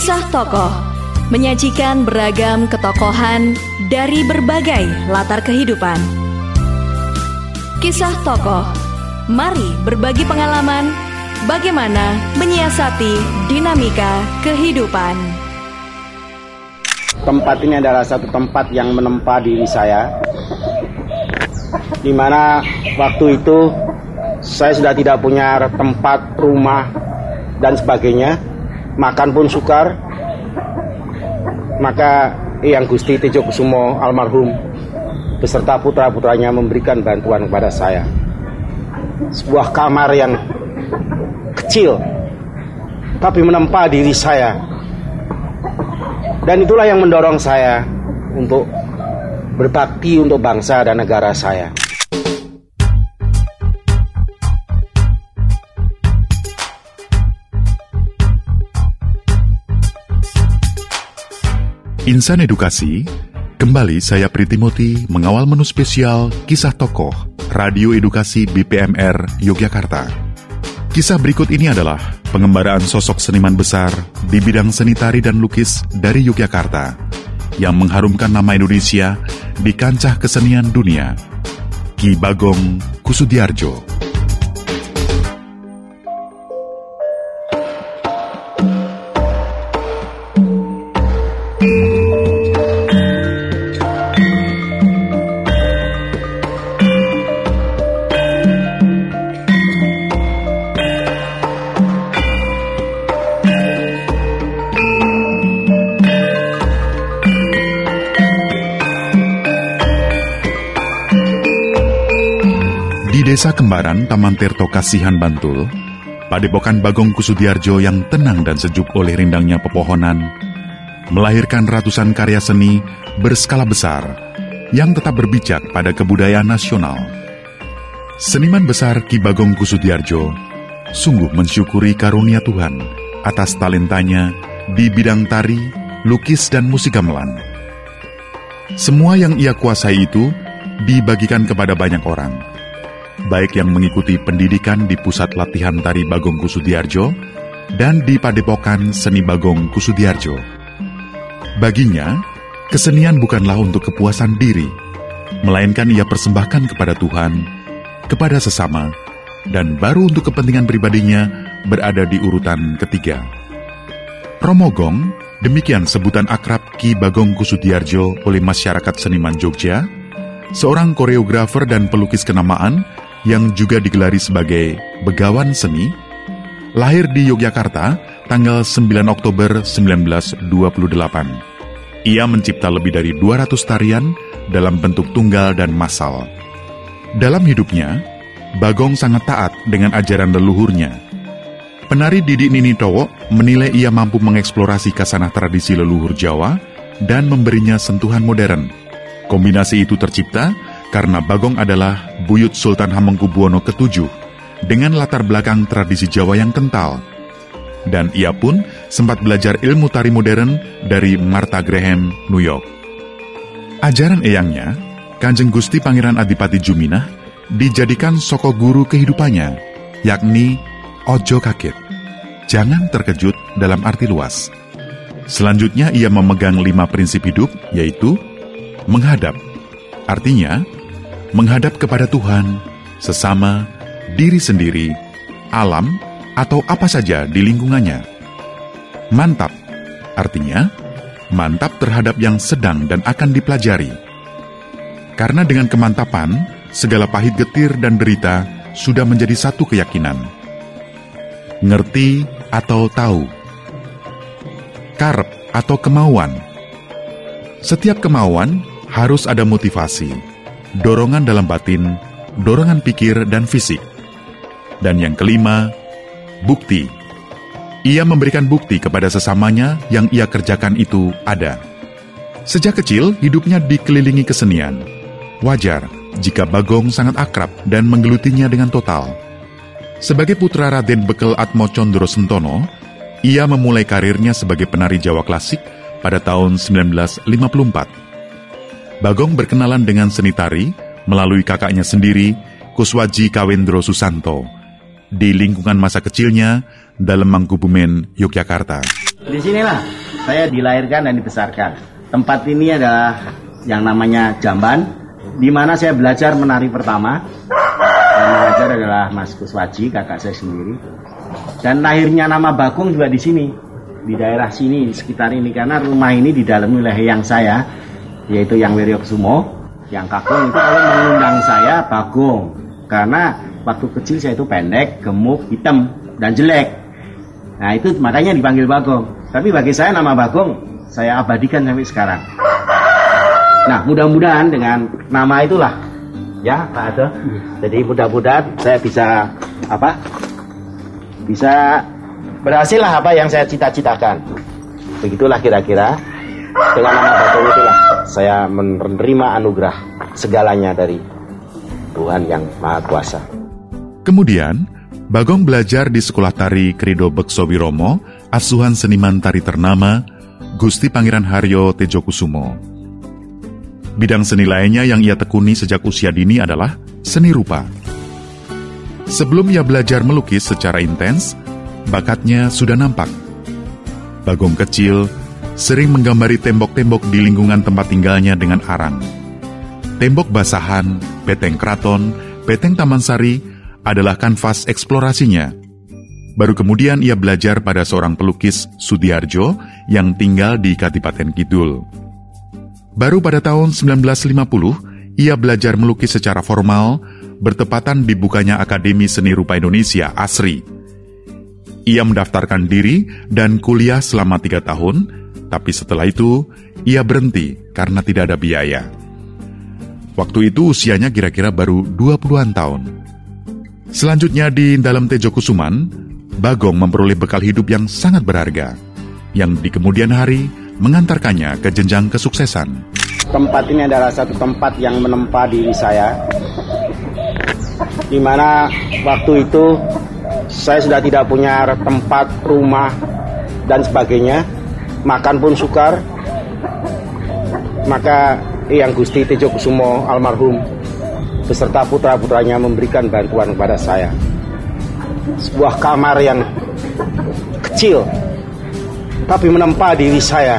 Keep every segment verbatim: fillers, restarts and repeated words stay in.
Kisah Tokoh menyajikan beragam ketokohan dari berbagai latar kehidupan. Kisah Tokoh, mari berbagi pengalaman bagaimana menyiasati dinamika kehidupan. Tempat ini adalah satu tempat yang menempa diri saya, di mana waktu itu saya sudah tidak punya tempat, rumah, dan sebagainya. Makan pun sukar. Maka Eyang Gusti Tejokusumo almarhum beserta putra-putranya memberikan bantuan kepada saya. Sebuah kamar yang kecil tapi menempa diri saya. Dan itulah yang mendorong saya untuk berbakti untuk bangsa dan negara saya. Insan Edukasi, kembali saya Pri Timothy mengawal menu spesial Kisah Tokoh Radio Edukasi B P M R Yogyakarta. Kisah berikut ini adalah pengembaraan sosok seniman besar di bidang seni tari dan lukis dari Yogyakarta yang mengharumkan nama Indonesia di kancah kesenian dunia, Ki Bagong Kussudiardjo. Di Desa Kembaran, Taman Tirto Kasihan, Bantul, Padepokan Bagong Kussudiardjo yang tenang dan sejuk oleh rindangnya pepohonan, melahirkan ratusan karya seni berskala besar yang tetap berbijak pada kebudayaan nasional. Seniman besar Ki Bagong Kussudiardjo sungguh mensyukuri karunia Tuhan atas talentanya di bidang tari, lukis, dan musik gamelan. Semua yang ia kuasai itu dibagikan kepada banyak orang, baik yang mengikuti pendidikan di Pusat Latihan Tari Bagong Kussudiardjo dan di Padepokan Seni Bagong Kussudiardjo. Baginya, kesenian bukanlah untuk kepuasan diri, melainkan ia persembahkan kepada Tuhan, kepada sesama, dan baru untuk kepentingan pribadinya berada di urutan ketiga. Romogong, demikian sebutan akrab Ki Bagong Kussudiardjo oleh masyarakat seniman Jogja, seorang koreografer dan pelukis kenamaan yang juga digelari sebagai Begawan Seni, lahir di Yogyakarta tanggal sembilan Oktober sembilan belas dua puluh delapan. Ia mencipta lebih dari dua ratus tarian dalam bentuk tunggal dan massal. Dalam hidupnya, Bagong sangat taat dengan ajaran leluhurnya. Penari Didi Ninitowo menilai ia mampu mengeksplorasi kasanah tradisi leluhur Jawa dan memberinya sentuhan modern. Kombinasi itu tercipta karena Bagong adalah buyut Sultan Hamengkubuwono ketujuh dengan latar belakang tradisi Jawa yang kental. Dan ia pun sempat belajar ilmu tari modern dari Martha Graham, New York. Ajaran eyangnya, Kanjeng Gusti Pangeran Adipati Juminah, dijadikan soko guru kehidupannya, yakni ojo kaget, jangan terkejut dalam arti luas. Selanjutnya ia memegang lima prinsip hidup, yaitu menghadap, artinya menghadap kepada Tuhan, sesama, diri sendiri, alam, atau apa saja di lingkungannya. Mantap, artinya mantap terhadap yang sedang dan akan dipelajari. Karena dengan kemantapan, segala pahit getir dan derita sudah menjadi satu keyakinan. Ngerti atau tahu. Karep atau kemauan. Setiap kemauan harus ada motivasi, dorongan dalam batin, dorongan pikir dan fisik. Dan yang kelima, bukti. Ia memberikan bukti kepada sesamanya yang ia kerjakan itu ada. Sejak kecil, hidupnya dikelilingi kesenian. Wajar jika Bagong sangat akrab dan menggelutinya dengan total. Sebagai putra Raden Bekel Atmo Condro Sentono, ia memulai karirnya sebagai penari Jawa klasik pada tahun sembilan belas lima puluh empat. Bagong berkenalan dengan seni tari melalui kakaknya sendiri, Kuswaji Kawendro Susanto, di lingkungan masa kecilnya dalam Mangkubumen, Yogyakarta. Di sinilah saya dilahirkan dan dibesarkan. Tempat ini adalah yang namanya Jamban, di mana saya belajar menari pertama. Yang mengajar adalah Mas Kuswaji, kakak saya sendiri. Dan lahirnya nama Bagong juga di sini, di daerah sini, di sekitar ini, karena rumah ini di dalam wilayah yang saya, yaitu yang Wiryokusumo, yang Kakung itu kalau mengundang saya Bagong, karena waktu kecil saya itu pendek, gemuk, hitam, dan jelek. Nah itu makanya dipanggil Bagong. Tapi bagi saya nama Bagong saya abadikan sampai sekarang. Nah mudah-mudahan dengan nama itulah, ya Pak Ado. Jadi mudah-mudahan saya bisa apa? Bisa berhasil lah apa yang saya cita-citakan. Begitulah kira-kira. Dengan nama Bagong itulah saya menerima anugerah segalanya dari Tuhan yang Maha Kuasa. Kemudian, Bagong belajar di Sekolah Tari Krido Bekso Wiromo, asuhan seniman tari ternama Gusti Pangeran Haryo Tejokusumo. Bidang seni lainnya yang ia tekuni sejak usia dini adalah seni rupa. Sebelum ia belajar melukis secara intens, bakatnya sudah nampak. Bagong kecil sering menggambari tembok-tembok di lingkungan tempat tinggalnya dengan arang. Tembok basahan, beteng keraton, beteng Taman Sari adalah kanvas eksplorasinya. Baru kemudian ia belajar pada seorang pelukis Sudiarjo yang tinggal di Kadipaten Kidul. Baru pada tahun sembilan belas lima puluh, ia belajar melukis secara formal, bertepatan dibukanya Akademi Seni Rupa Indonesia, ASRI. Ia mendaftarkan diri dan kuliah selama tiga tahun, tapi setelah itu, ia berhenti karena tidak ada biaya. Waktu itu usianya kira-kira baru dua puluhan tahun. Selanjutnya di dalam Tejokusuman, Bagong memperoleh bekal hidup yang sangat berharga, yang di kemudian hari mengantarkannya ke jenjang kesuksesan. Tempat ini adalah satu tempat yang menempa diri saya, di mana waktu itu saya sudah tidak punya tempat, rumah, dan sebagainya, makan pun sukar. Maka Eyang Gusti Tejokusumo almarhum beserta putra-putranya memberikan bantuan kepada saya. Sebuah kamar yang kecil, tapi menempa diri saya.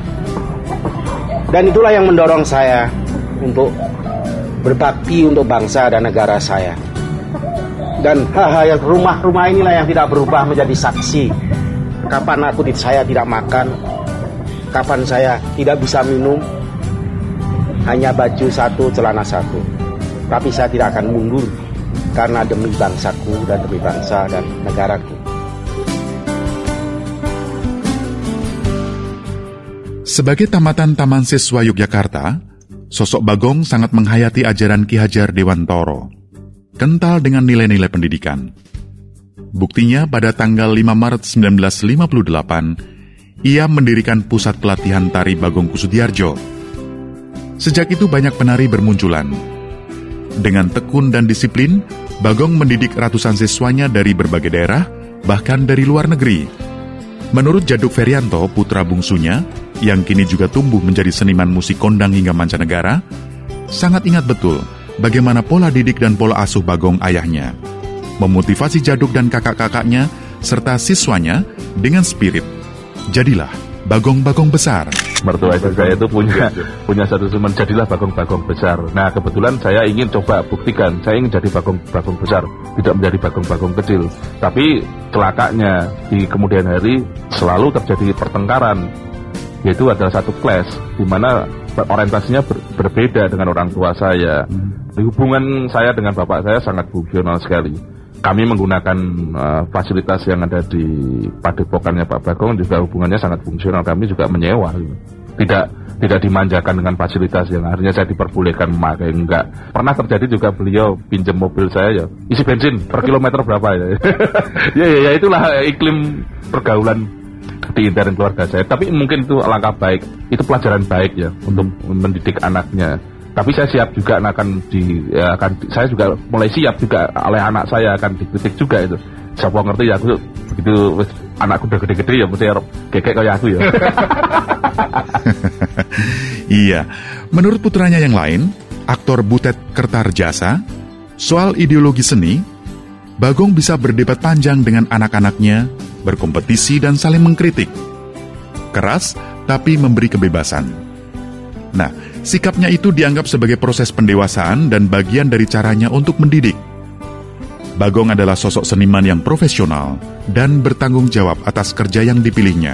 Dan itulah yang mendorong saya untuk berbakti untuk bangsa dan negara saya. Dan hal-hal yang rumah-rumah inilah yang tidak berubah menjadi saksi. Kapan aku saya tidak makan, kapan saya tidak bisa minum, hanya baju satu, celana satu. Tapi saya tidak akan mundur, karena demi bangsaku dan demi bangsa dan negaraku. Sebagai tamatan Taman Siswa Yogyakarta, sosok Bagong sangat menghayati ajaran Ki Hajar Dewantoro, kental dengan nilai-nilai pendidikan. Buktinya pada tanggal lima Maret sembilan belas lima puluh delapan, ia mendirikan pusat pelatihan tari Bagong Kusudiarjo. Sejak itu banyak penari bermunculan. Dengan tekun dan disiplin, Bagong mendidik ratusan siswanya dari berbagai daerah, bahkan dari luar negeri. Menurut Jaduk Ferianto, putra bungsunya, yang kini juga tumbuh menjadi seniman musik kondang hingga mancanegara, sangat ingat betul bagaimana pola didik dan pola asuh Bagong ayahnya, memotivasi Jaduk dan kakak-kakaknya, serta siswanya dengan spirit, jadilah Bagong-Bagong besar. Mertua istri saya itu punya punya satu teman, jadilah Bagong-Bagong besar. Nah kebetulan saya ingin coba buktikan, saya ingin jadi Bagong-Bagong besar, tidak menjadi Bagong-Bagong kecil. Tapi celakanya di kemudian hari selalu terjadi pertengkaran, yaitu adalah satu clash di mana orientasinya ber, berbeda dengan orang tua saya. Di hubungan saya dengan bapak saya sangat fungsional sekali. Kami menggunakan uh, fasilitas yang ada di padepokannya Pak Bagong, juga hubungannya sangat fungsional. Kami juga menyewa, gitu. tidak tidak dimanjakan dengan fasilitas yang akhirnya saya diperbolehkan memakai. Enggak pernah terjadi juga beliau pinjam mobil saya, ya isi bensin per kilometer berapa ya. ya, ya ya itulah iklim pergaulan di intern keluarga saya. Tapi mungkin itu alangkah baik, itu pelajaran baik ya untuk mendidik anaknya. Tapi saya siap juga akan di, ya, akan di, saya juga mulai siap juga oleh anak saya akan dikritik juga itu. Siapa ngerti ya aku begitu anakku udah gede-gede ya mesti kayak kayak aku ya. Iya, menurut putranya yang lain, aktor Butet Kertarjasa, soal ideologi seni, Bagong bisa berdebat panjang dengan anak-anaknya, berkompetisi dan saling mengkritik. keras, tapi memberi kebebasan. Nah, sikapnya itu dianggap sebagai proses pendewasaan dan bagian dari caranya untuk mendidik. Bagong adalah sosok seniman yang profesional dan bertanggung jawab atas kerja yang dipilihnya.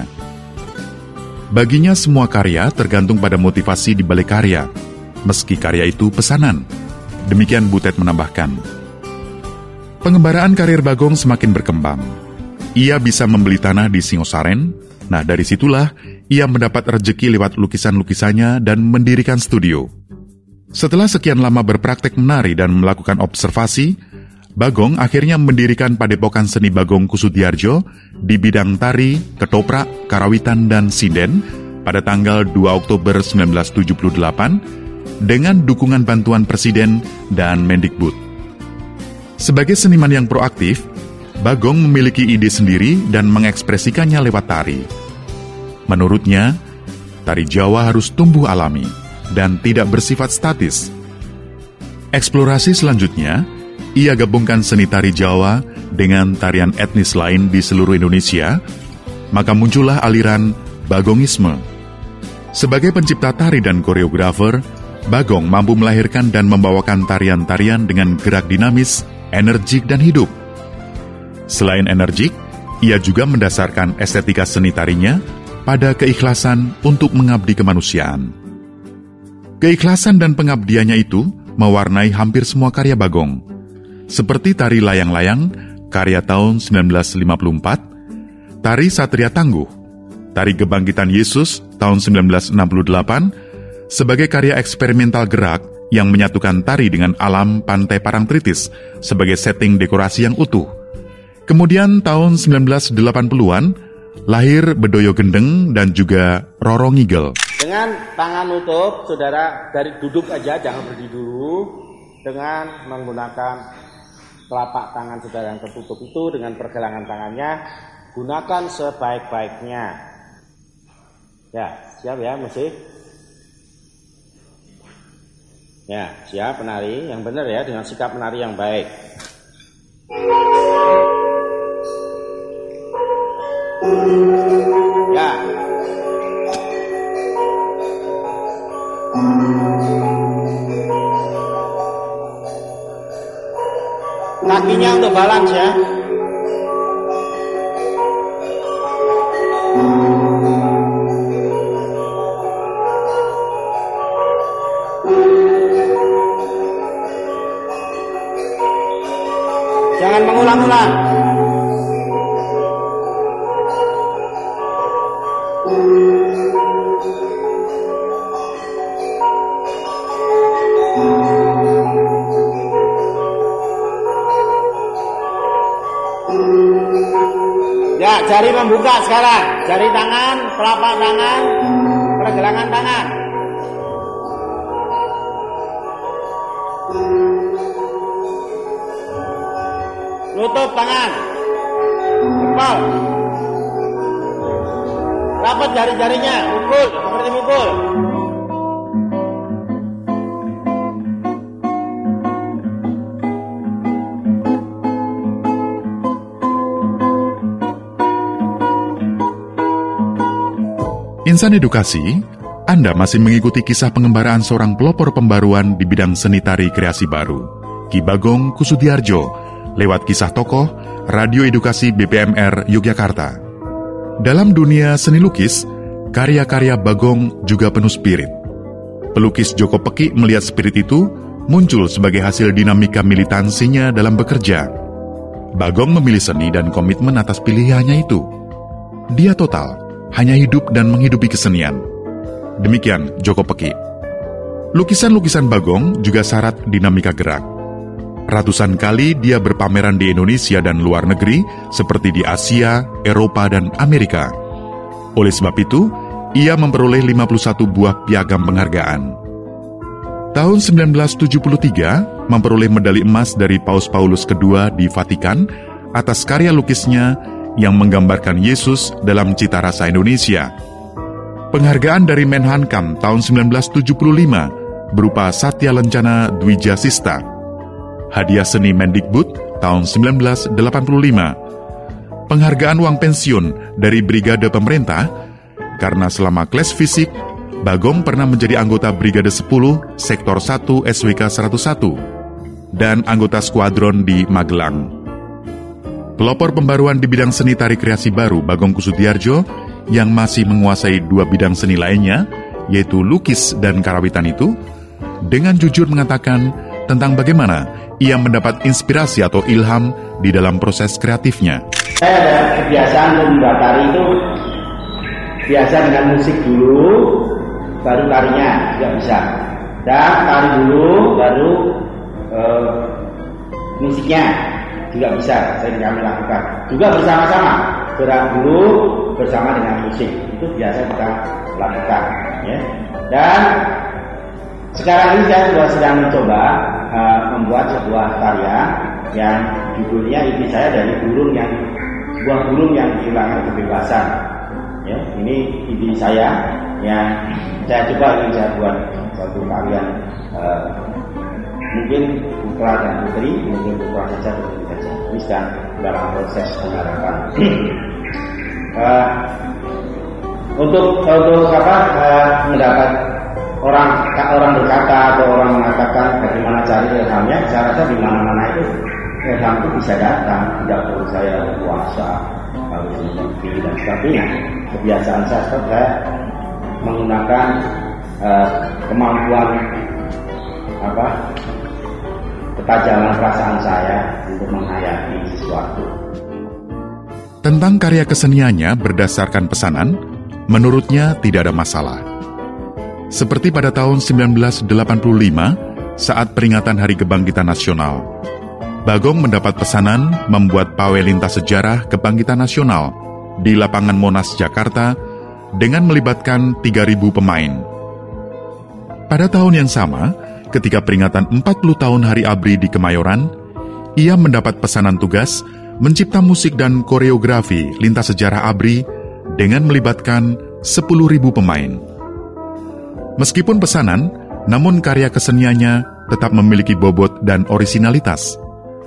Baginya semua karya tergantung pada motivasi di balik karya, meski karya itu pesanan. Demikian Butet menambahkan. Pengembaraan karir Bagong semakin berkembang. Ia bisa membeli tanah di Singosaren. Nah, dari situlah ia mendapat rejeki lewat lukisan-lukisannya dan mendirikan studio. Setelah sekian lama berpraktek menari dan melakukan observasi, Bagong akhirnya mendirikan Padepokan Seni Bagong Kusudiarjo di bidang tari, ketoprak, karawitan, dan sinden pada tanggal dua Oktober seribu sembilan ratus tujuh puluh delapan dengan dukungan bantuan Presiden dan Mendikbud. Sebagai seniman yang proaktif, Bagong memiliki ide sendiri dan mengekspresikannya lewat tari. Menurutnya, tari Jawa harus tumbuh alami dan tidak bersifat statis. Eksplorasi selanjutnya, ia gabungkan seni tari Jawa dengan tarian etnis lain di seluruh Indonesia, maka muncullah aliran Bagongisme. Sebagai pencipta tari dan koreografer, Bagong mampu melahirkan dan membawakan tarian-tarian dengan gerak dinamis, energik, dan hidup. Selain energik, ia juga mendasarkan estetika seni tarinya pada keikhlasan untuk mengabdi kemanusiaan. Keikhlasan dan pengabdiannya itu mewarnai hampir semua karya Bagong, seperti tari layang-layang, karya tahun seribu sembilan ratus lima puluh empat, tari Satria Tangguh, tari Kebangkitan Yesus tahun seribu sembilan ratus enam puluh delapan, sebagai karya eksperimental gerak yang menyatukan tari dengan alam Pantai Parangtritis sebagai setting dekorasi yang utuh. Kemudian tahun seribu sembilan ratus delapan puluhan, lahir Bedoyo Gendeng dan juga Roro Ngigel. Dengan tangan nutup, saudara, dari duduk aja, jangan berdiri dulu. Dengan menggunakan telapak tangan saudara yang tertutup itu, dengan pergelangan tangannya, gunakan sebaik-baiknya. Ya, siap ya, musik? Ya, siap penari yang benar ya, dengan sikap menari yang baik. Ya. Kakinya untuk balance ya. Jangan mengulang-ulang. Ya, jari membuka sekarang. Jari tangan, telapak tangan, pergelangan tangan. Tutup tangan. Kepal. Rapat jari-jarinya, mukul seperti mukul. Insan Edukasi, Anda masih mengikuti kisah pengembaraan seorang pelopor pembaruan di bidang seni tari kreasi baru, Ki Bagong Kusudiarjo, lewat kisah tokoh Radio Edukasi B P M R Yogyakarta. Dalam dunia seni lukis, karya-karya Bagong juga penuh spirit. Pelukis Joko Peki melihat spirit itu muncul sebagai hasil dinamika militansinya dalam bekerja. Bagong memilih seni dan komitmen atas pilihannya itu. Dia total, hanya hidup dan menghidupi kesenian. Demikian Joko Peki. Lukisan-lukisan Bagong juga syarat dinamika gerak. Ratusan kali dia berpameran di Indonesia dan luar negeri, seperti di Asia, Eropa, dan Amerika. Oleh sebab itu, ia memperoleh lima puluh satu buah piagam penghargaan. Tahun seribu sembilan ratus tujuh puluh tiga, memperoleh medali emas dari Paus Paulus kedua di Vatikan atas karya lukisnya yang menggambarkan Yesus dalam cita rasa Indonesia. Penghargaan dari Menhankam tahun seribu sembilan ratus tujuh puluh lima berupa Satya Lencana Dwijasista. Hadiah Seni Mendikbud tahun seribu sembilan ratus delapan puluh lima. Penghargaan uang pensiun dari Brigade Pemerintah karena selama kelas fisik, Bagong pernah menjadi anggota Brigade sepuluh Sektor satu S W K seratus satu dan anggota skuadron di Magelang. Pelopor pembaruan di bidang seni tari kreasi baru Bagong Kussudiardjo yang masih menguasai dua bidang seni lainnya, yaitu lukis dan karawitan itu, dengan jujur mengatakan tentang bagaimana ia mendapat inspirasi atau ilham di dalam proses kreatifnya. Saya ada kebiasaan untuk membuat tari itu biasa dengan musik dulu, baru tarinya juga bisa. Dan tari dulu, baru uh, musiknya juga bisa. Saya kami lakukan. Juga bersama-sama, gerak dulu bersama dengan musik. Itu biasa kita lakukan. Ya. Dan sekarang ini saya juga sedang mencoba uh, membuat sebuah karya yang judulnya ide saya dari burung yang buah burung yang kehilangan kebebasan. Ya, ini ide saya yang saya coba ingin saya buat suatu karya uh, mungkin putra dan putri, mungkin putra saja putri saja. Ini sedang dalam proses penggarapan. uh, untuk untuk apa uh, mendapat orang orang berkata atau orang mengatakan bagaimana cari ilhamnya, saya rasa di mana-mana itu ilham itu bisa datang, tidak perlu saya puasa, harus mimpi dan sebagainya. Kebiasaan saya saya menggunakan uh, kemampuan apa ketajaman perasaan saya untuk menghayati sesuatu. Tentang karya keseniannya berdasarkan pesanan, menurutnya tidak ada masalah. Seperti pada tahun sembilan belas delapan puluh lima, saat peringatan Hari Kebangkitan Nasional, Bagong mendapat pesanan membuat pawai lintas sejarah Kebangkitan Nasional di lapangan Monas, Jakarta, dengan melibatkan tiga ribu pemain. Pada tahun yang sama, ketika peringatan empat puluh tahun Hari A B R I di Kemayoran, ia mendapat pesanan tugas mencipta musik dan koreografi lintas sejarah A B R I dengan melibatkan sepuluh ribu pemain. Meskipun pesanan, namun karya keseniannya tetap memiliki bobot dan orisinalitas.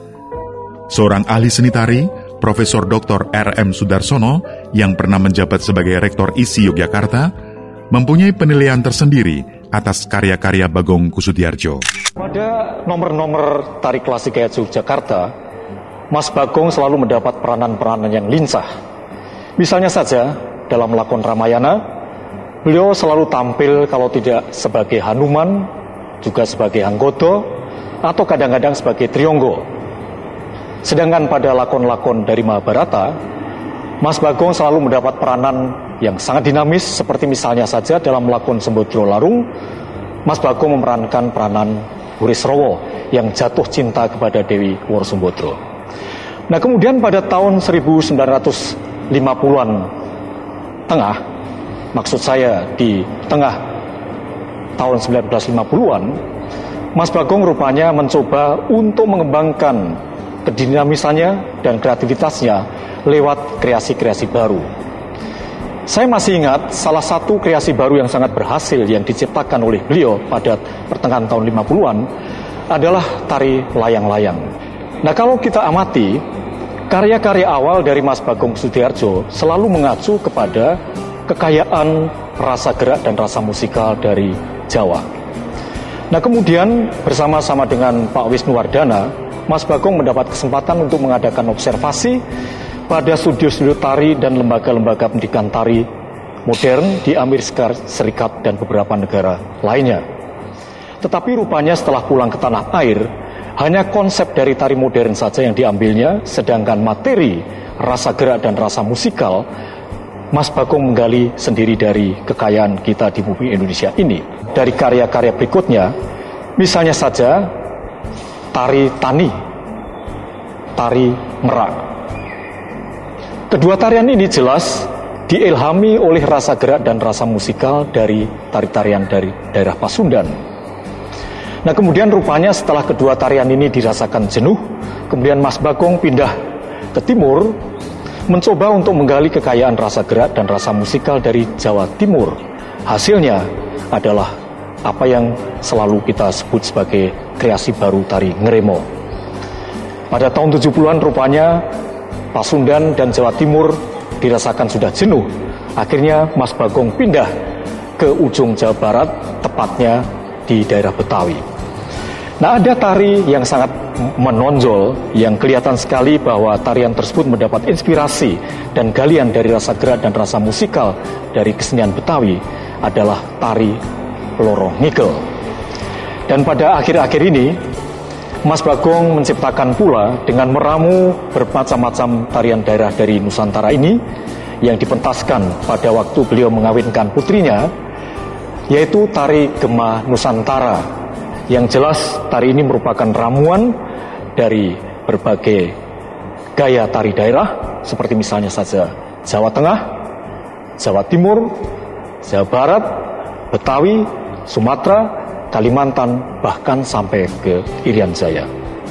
Seorang ahli seni tari, Profesor Doktor R M Sudarsono, yang pernah menjabat sebagai Rektor I S I Yogyakarta, mempunyai penilaian tersendiri atas karya-karya Bagong Kussudiardjo. Pada nomor-nomor tari klasik Yogyakarta, Mas Bagong selalu mendapat peranan-peranan yang lincah. Misalnya saja, dalam lakon Ramayana, beliau selalu tampil kalau tidak sebagai Hanuman, juga sebagai Anggodo, atau kadang-kadang sebagai Triyonggo. Sedangkan pada lakon-lakon dari Mahabharata, Mas Bagong selalu mendapat peranan yang sangat dinamis, seperti misalnya saja dalam lakon Sembodro Larung, Mas Bagong memerankan peranan Burisrawa yang jatuh cinta kepada Dewi Worsembodro. Nah, kemudian pada tahun seribu sembilan ratus lima puluhan tengah, maksud saya di tengah tahun seribu sembilan ratus lima puluhan, Mas Bagong rupanya mencoba untuk mengembangkan kedinamisannya dan kreativitasnya lewat kreasi-kreasi baru. Saya masih ingat salah satu kreasi baru yang sangat berhasil yang diciptakan oleh beliau pada pertengahan tahun lima puluhan adalah tari layang-layang. Nah, kalau kita amati, karya-karya awal dari Mas Bagong Kussudiardjo selalu mengacu kepada kekayaan rasa gerak dan rasa musikal dari Jawa. Nah, kemudian bersama-sama dengan Pak Wisnuwardana, Mas Bagong mendapat kesempatan untuk mengadakan observasi pada studio-studio tari dan lembaga-lembaga pendidikan tari modern di Amerika Serikat dan beberapa negara lainnya. Tetapi rupanya setelah pulang ke tanah air, hanya konsep dari tari modern saja yang diambilnya, sedangkan materi, rasa gerak dan rasa musikal, Mas Bagong menggali sendiri dari kekayaan kita di bumi Indonesia ini. Dari karya-karya berikutnya, misalnya saja tari Tani, tari Merak. Kedua tarian ini jelas diilhami oleh rasa gerak dan rasa musikal dari tari-tarian dari daerah Pasundan. Nah, kemudian rupanya setelah kedua tarian ini dirasakan jenuh, kemudian Mas Bagong pindah ke timur, mencoba untuk menggali kekayaan rasa gerak dan rasa musikal dari Jawa Timur. Hasilnya adalah apa yang selalu kita sebut sebagai kreasi baru tari Ngremo. Pada tahun tujuh puluhan rupanya Pasundan dan Jawa Timur dirasakan sudah jenuh, Akhirnya Mas Bagong pindah ke ujung Jawa Barat, tepatnya di daerah Betawi. Nah, ada tari yang sangat menonjol, yang kelihatan sekali bahwa tarian tersebut mendapat inspirasi dan galian dari rasa gerak dan rasa musikal dari kesenian Betawi, adalah tari Loro Ngigel. Dan pada akhir-akhir ini, Mas Bagong menciptakan pula dengan meramu bermacam-macam tarian daerah dari Nusantara ini, yang dipentaskan pada waktu beliau mengawinkan putrinya, yaitu tari Gema Nusantara. Yang jelas tari ini merupakan ramuan dari berbagai gaya tari daerah, seperti misalnya saja Jawa Tengah, Jawa Timur, Jawa Barat, Betawi, Sumatera, Kalimantan, bahkan sampai ke Irian Jaya.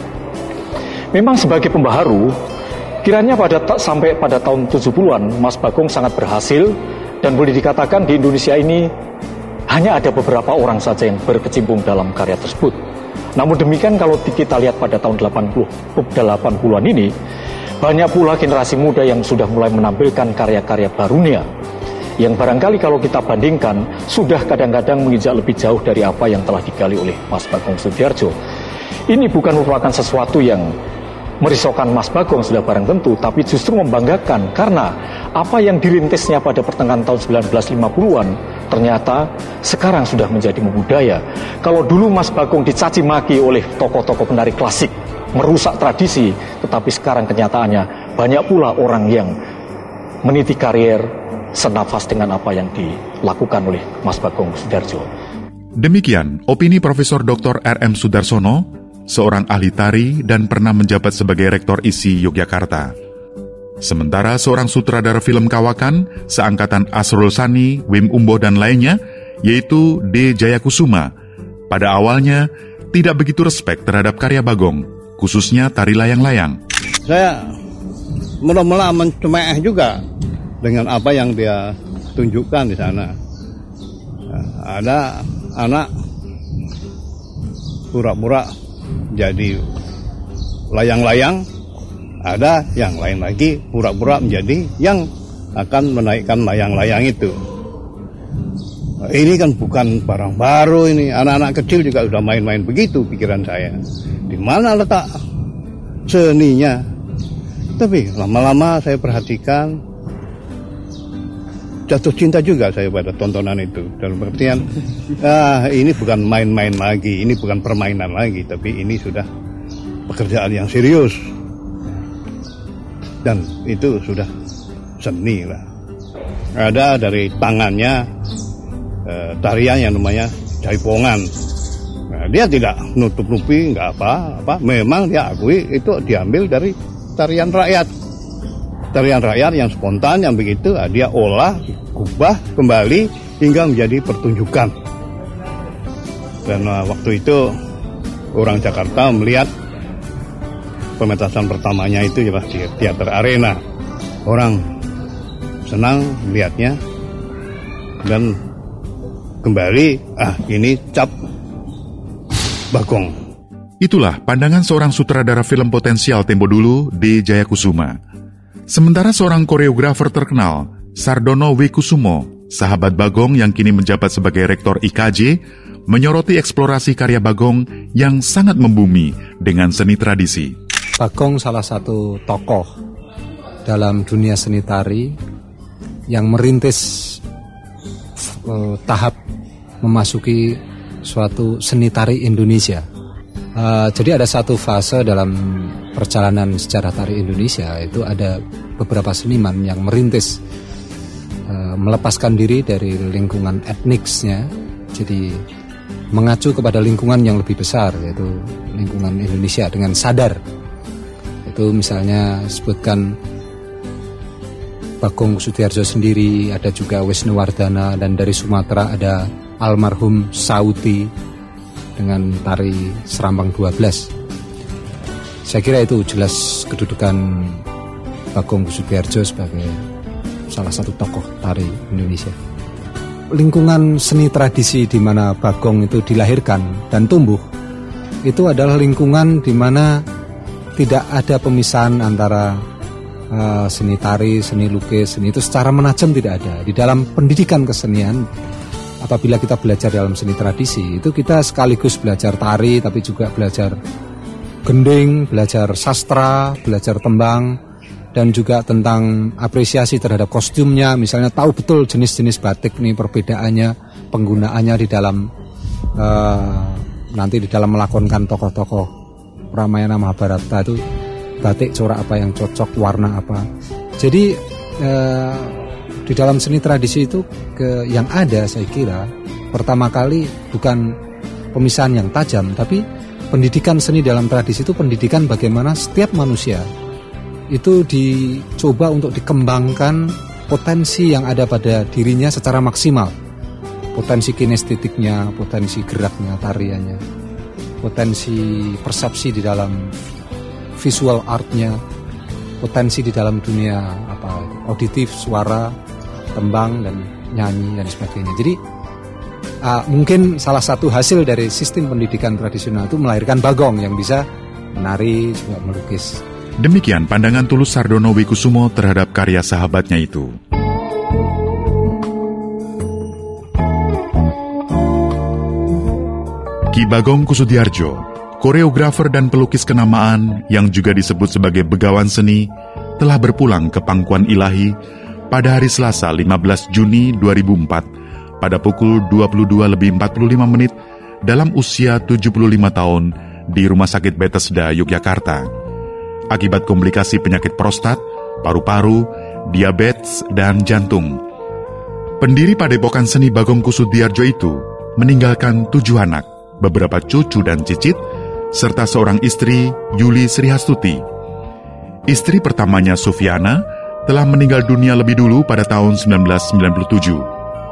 Memang sebagai pembaharu, kiranya pada ta- sampai pada tahun tujuh puluhan, Mas Bagong sangat berhasil, dan boleh dikatakan di Indonesia ini hanya ada beberapa orang saja yang berkecimpung dalam karya tersebut. Namun demikian, kalau kita lihat pada tahun delapan puluhan ini, banyak pula generasi muda yang sudah mulai menampilkan karya-karya barunya, yang barangkali kalau kita bandingkan, sudah kadang-kadang menginjak lebih jauh dari apa yang telah digali oleh Mas Bagong Kusudiyardjo. Ini bukan merupakan sesuatu yang merisaukan Mas Bagong, sudah barang tentu, tapi justru membanggakan, karena apa yang dirintisnya pada pertengahan tahun sembilan belas lima puluhan, ternyata sekarang sudah menjadi membudaya. Kalau dulu Mas Bagong dicaci maki oleh tokoh-tokoh penari klasik, merusak tradisi, tetapi sekarang kenyataannya banyak pula orang yang meniti karier senafas dengan apa yang dilakukan oleh Mas Bagong Kusudiyardjo. Demikian opini Profesor Doktor R M Sudarsono, seorang ahli tari dan pernah menjabat sebagai Rektor I S I Yogyakarta. Sementara seorang sutradara film kawakan, seangkatan Asrul Sani, Wim Umbo dan lainnya, yaitu D. Jayakusuma, pada awalnya tidak begitu respek terhadap karya Bagong, khususnya tari layang-layang. Saya mula-mula mencemeh juga dengan apa yang dia tunjukkan di sana. Nah, ada anak pura-pura jadi layang-layang, ada yang lain lagi pura-pura menjadi yang akan menaikkan layang-layang itu. Nah, ini kan bukan barang baru ini, anak-anak kecil juga sudah main-main begitu, pikiran saya. Di mana letak seninya? Tapi lama-lama saya perhatikan, jatuh cinta juga saya pada tontonan itu. Dalam artian, ah, ini bukan main-main lagi, ini bukan permainan lagi, tapi ini sudah pekerjaan yang serius. Dan itu sudah seni lah. Ada dari tangannya eh, tarian yang namanya jaipongan. Nah, dia tidak nutup-nutupi, nggak apa-apa. Memang dia akui itu diambil dari tarian rakyat. Tarian rakyat yang spontan, yang begitu, dia olah, ubah kembali hingga menjadi pertunjukan. Dan uh, waktu itu orang Jakarta melihat pementasan pertamanya itu ya di Teater Arena. Orang senang melihatnya dan kembali, ah ini cap Bagong. Itulah pandangan seorang sutradara film potensial tempo dulu, D. Jayakusuma. Sementara seorang koreografer terkenal, Sardono W. Kusumo, sahabat Bagong yang kini menjabat sebagai Rektor I K J, menyoroti eksplorasi karya Bagong yang sangat membumi dengan seni tradisi. Bagong salah satu tokoh dalam dunia seni tari yang merintis uh, tahap memasuki suatu seni tari Indonesia. Uh, jadi ada satu fase dalam perjalanan sejarah tari Indonesia, itu ada beberapa seniman yang merintis uh, melepaskan diri dari lingkungan etniknya, jadi mengacu kepada lingkungan yang lebih besar, yaitu lingkungan Indonesia dengan sadar. Itu misalnya sebutkan Bagong Kusudiyardjo sendiri, ada juga Wisnuwardana, dan dari Sumatera ada almarhum Sauti dengan tari Serambang dua belas. Saya kira itu jelas kedudukan Bagong Kusudiyardjo sebagai salah satu tokoh tari Indonesia. Lingkungan seni tradisi di mana Bagong itu dilahirkan dan tumbuh, itu adalah lingkungan di mana tidak ada pemisahan antara uh, seni tari, seni lukis, seni itu secara menajam tidak ada. Di dalam pendidikan kesenian, apabila kita belajar dalam seni tradisi, itu kita sekaligus belajar tari, tapi juga belajar gending, belajar sastra, belajar tembang, dan juga tentang apresiasi terhadap kostumnya. Misalnya tahu betul jenis-jenis batik nih, perbedaannya, penggunaannya di dalam uh, nanti di dalam melakonkan tokoh-tokoh Ramayana Mahabharata itu batik corak apa yang cocok, warna apa. Jadi uh, di dalam seni tradisi itu ke, yang ada saya kira pertama kali bukan pemisahan yang tajam, tapi pendidikan seni dalam tradisi itu pendidikan bagaimana setiap manusia itu dicoba untuk dikembangkan potensi yang ada pada dirinya secara maksimal. Potensi kinestetiknya, potensi geraknya, tariannya, potensi persepsi di dalam visual artnya, potensi di dalam dunia apa auditif, suara, tembang dan nyanyi dan sebagainya. Jadi uh, mungkin salah satu hasil dari sistem pendidikan tradisional itu melahirkan Bagong yang bisa menari, juga melukis. Demikian pandangan Tulus Sardono Wikusumo terhadap karya sahabatnya itu. Ki Bagong Kusudiyardjo, koreografer dan pelukis kenamaan yang juga disebut sebagai begawan seni, telah berpulang ke pangkuan ilahi pada hari Selasa lima belas Juni dua ribu empat pada pukul dua puluh dua lebih empat puluh lima menit dalam usia tujuh puluh lima tahun di Rumah Sakit Bethesda, Yogyakarta. Akibat komplikasi penyakit prostat, paru-paru, diabetes, dan jantung. Pendiri Padepokan Seni Bagong Kusudiyardjo itu meninggalkan tujuh anak, beberapa cucu dan cicit, serta seorang istri, Yuli Srihastuti. Istri pertamanya, Sufiana, telah meninggal dunia lebih dulu pada tahun sembilan belas sembilan puluh tujuh.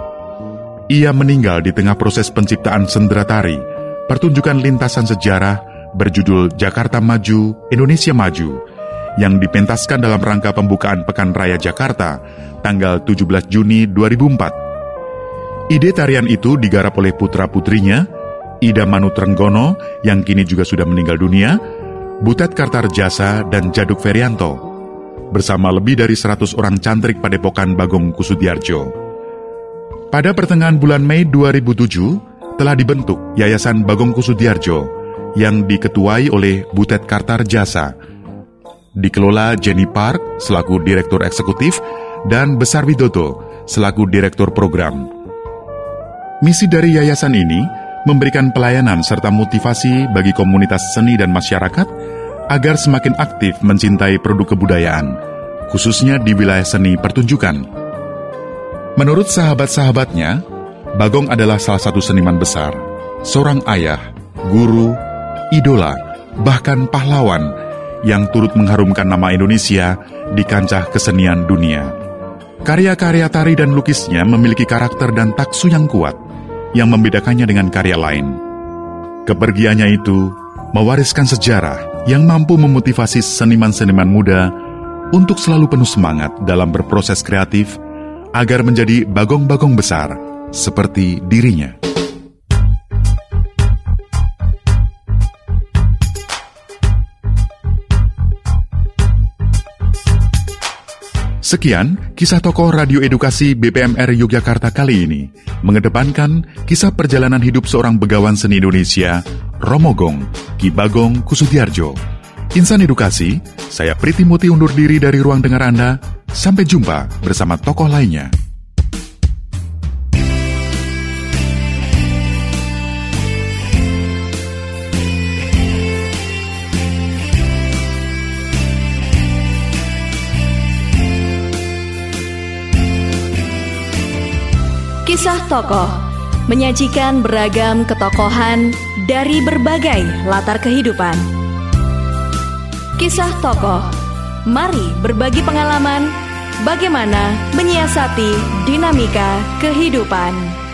Ia meninggal di tengah proses penciptaan sendera tari, pertunjukan lintasan sejarah berjudul Jakarta Maju, Indonesia Maju, yang dipentaskan dalam rangka pembukaan Pekan Raya Jakarta, tanggal tujuh belas Juni dua ribu empat. Ide tarian itu digarap oleh putra-putrinya, Ida Manu Trenggono, yang kini juga sudah meninggal dunia, Butet Kartarjasa, dan Jaduk Ferianto, bersama lebih dari seratus orang cantrik Padepokan Bagong Kusudiyardjo. Pada pertengahan bulan Mei dua ribu tujuh, telah dibentuk Yayasan Bagong Kusudiyardjo, yang diketuai oleh Butet Kartarjasa. Dikelola Jenny Park selaku Direktur Eksekutif, dan Besar Widodo selaku Direktur Program. Misi dari yayasan ini memberikan pelayanan serta motivasi bagi komunitas seni dan masyarakat agar semakin aktif mencintai produk kebudayaan, khususnya di wilayah seni pertunjukan. Menurut sahabat-sahabatnya, Bagong adalah salah satu seniman besar, seorang ayah, guru, idola, bahkan pahlawan yang turut mengharumkan nama Indonesia di kancah kesenian dunia. Karya-karya tari dan lukisnya memiliki karakter dan taksu yang kuat, yang membedakannya dengan karya lain. Kepergiannya itu mewariskan sejarah yang mampu memotivasi seniman-seniman muda untuk selalu penuh semangat dalam berproses kreatif agar menjadi bagong-bagong besar seperti dirinya. Sekian kisah tokoh radio edukasi B P M R Yogyakarta kali ini, mengedepankan kisah perjalanan hidup seorang begawan seni Indonesia, Romogong, Ki Bagong Kusudiyardjo. Insan Edukasi, saya Priti Muti undur diri dari ruang dengar Anda. Sampai jumpa bersama tokoh lainnya. Kisah Tokoh menyajikan beragam ketokohan dari berbagai latar kehidupan. Kisah Tokoh, mari berbagi pengalaman bagaimana menyiasati dinamika kehidupan.